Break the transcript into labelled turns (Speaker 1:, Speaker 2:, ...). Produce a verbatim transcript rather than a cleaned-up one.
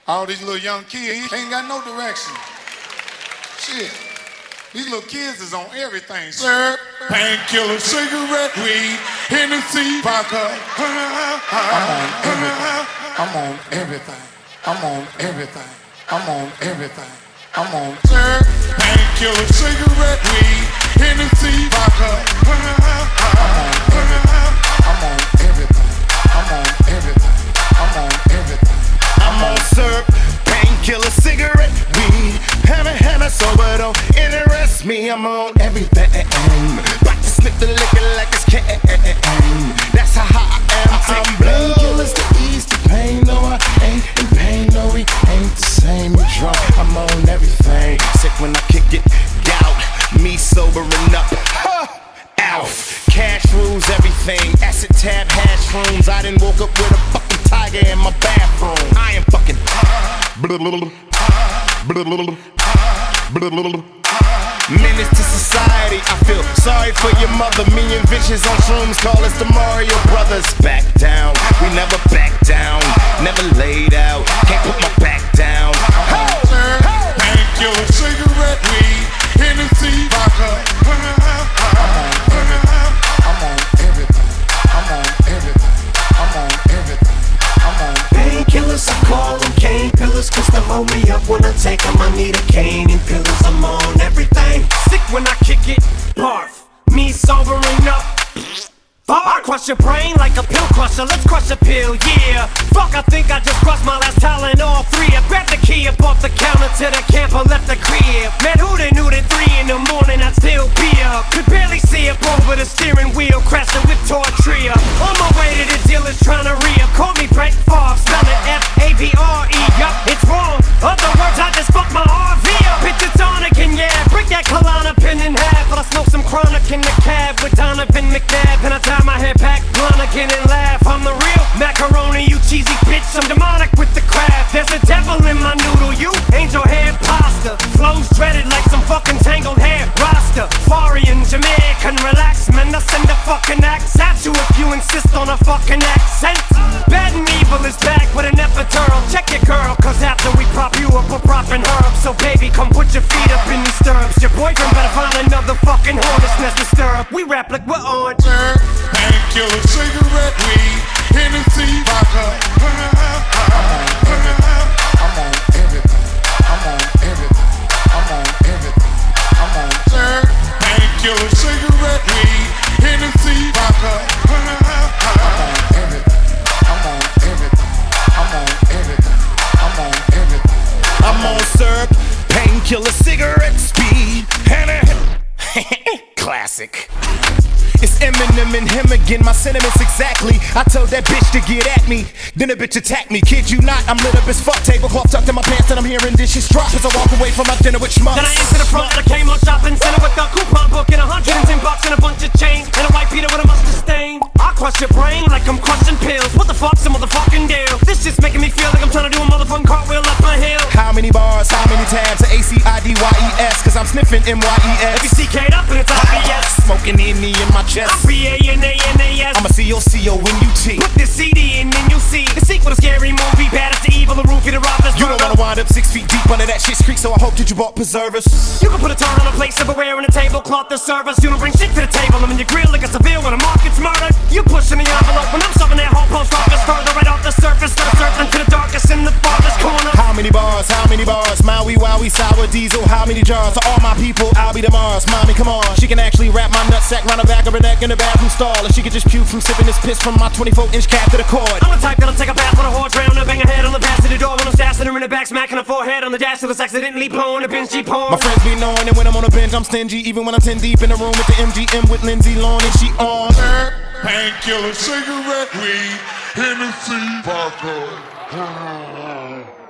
Speaker 1: All these little young kids ain't got no direction. Shit. These little kids is on everything. Syrup, painkiller, cigarette, weed, Hennessy, vodka. I'm on everything. I'm on everything. I'm on everything. I'm on everything. I'm on syrup, painkiller, cigarette, weed, Hennessy, vodka. I'm on everything. I'm on everything. I'm on everything.
Speaker 2: I'm on syrup, painkiller, cigarette, weed, hammer, hammer, sober don't interest me. I'm on everything. About to slip the liquor like it's can. That's how hot I am. I'm painkillers to ease the pain. No, I ain't in pain. No, we ain't the same. You drunk? I'm on everything. Sick when I kick it. Doubt me sobering up. Alf, cash rules everything. Acid tab, hash rooms. I done woke up with a fucking tiger in my bathroom. I am fucking menace to society. I feel sorry for your mother. Me and Vicious on shrooms call us the Mario Brothers. Back down, we never back down. Never laid out, can't put my back down.
Speaker 1: Painkiller, cigarette, weed, Hennessy, vodka. I'm on everything. I'm on everything. I'm on everything. I'm on
Speaker 3: painkillers. I call them cane pillars, cause they hold me up when I take them. I need a cane and pillars. I'm on everything.
Speaker 4: Sick when I kick it, barf. Me sobering up. I crush your brain like a pill crusher, let's crush a pill, yeah. Fuck, I think I just crushed my last talent, all three. I grabbed the key up off the counter to the camper, left the crib. Man, who they knew that three in the morning I'd still be up. Could barely see up over the steering wheel, crashing with Tortria. On my way to the dealers trying to re-up. Call me Brett Favre, spell it F A V R E. Yup, it's wrong. Other words, I just fucked my R V up. Bitch, it's on again, yeah. Break that Kalana pin in half. But I smoke some chronic in the cab with Donovan McNabb. And I tie my hair back, blonde again and laugh. I'm the real macaroni, you cheesy bitch. I'm demonic with the craft. There's a devil in my noodle, you angel hair pasta. Flows dreaded like some fucking tangled hair roster. Farian, Jamaican, relax, man. I send a fucking axe at you if you insist on a fucking accent. Bad and evil is back with an epidural. Check your girl, cause after we prop you up, we're propping her up. So baby, come put your feet up in these stirrups. Your boyfriend better find another fucking hornet's nest to stir up. We rap like we're on
Speaker 1: painkiller, cigarette, weed, Hennessy, vodka. I'm on everything. I'm on everything. I'm on everything. I'm on painkiller, cigarette, weed, Hennessy, vodka. I'm on everything. I'm on everything. I'm on everything. I'm on everything.
Speaker 2: I'm on syrup, painkiller, cigarette, speed, Hannah. Classic. It's Eminem and him again, my sentiments exactly. I told that bitch to get at me, then a bitch attacked me. Kid you not, I'm lit up as fuck. Tablecloth tucked in my pants and I'm hearing dishes drop as I walk away from my dinner with schmucks.
Speaker 4: Then I enter the front of the Kmart shopping center with a coupon book and a hundred and ten bucks and a bunch of change and a white Peter with a mustard stain. I crush your brain like I'm crushing pills. What the fuck's a motherfucking deal? This shit's making me feel like I'm trying to do a motherfucking cartwheel up my hill.
Speaker 2: How many bars, how many tabs? A C I D Y E S, cause I'm sniffing M Y E S.
Speaker 4: If you C K'd up and it's obvious.
Speaker 2: Smoking in me in my chest.
Speaker 4: I'm P A N A N A S.
Speaker 2: I'm a C O C O when you T.
Speaker 4: Put this C D in and you'll see the sequel to Scary Movie. Bad as the evil, the roofie, the robbers.
Speaker 2: You don't wanna wind up six feet deep under that shit's creek, so I hope that you bought preservers.
Speaker 4: You can put a turn on a plate, silverware, and a tablecloth to serve us. You don't bring shit to the table, I'm in your grill like a Seville when a mob gets murdered. You pushing the envelope when I'm shoving that whole post office further right off the surface. Start surfing to the darkest in the farthest corner.
Speaker 2: How many bars, how many bars? Maui, Wowie, Sour Diesel, how many jars? To all my people, I'll be the Mars. Mommy, come on. She can actually wrap my nutsack round the back of her neck in the bathroom stall. And she can just puke from sipping this piss from my twenty-four inch cap to the cord.
Speaker 4: I'm the type that'll take a bath on a whore, drown her, bang her head on the passenger door when I'm stashing her in the back, smacking her forehead on the dash till it's accidentally blowing a binge porn.
Speaker 2: My friends be knowing that when I'm on a bench, I'm stingy. Even when I'm ten deep in the room with the M G M with Lindsay Lohan and she on.
Speaker 1: Painkiller, cigarette, weed, Hennessy, vodka.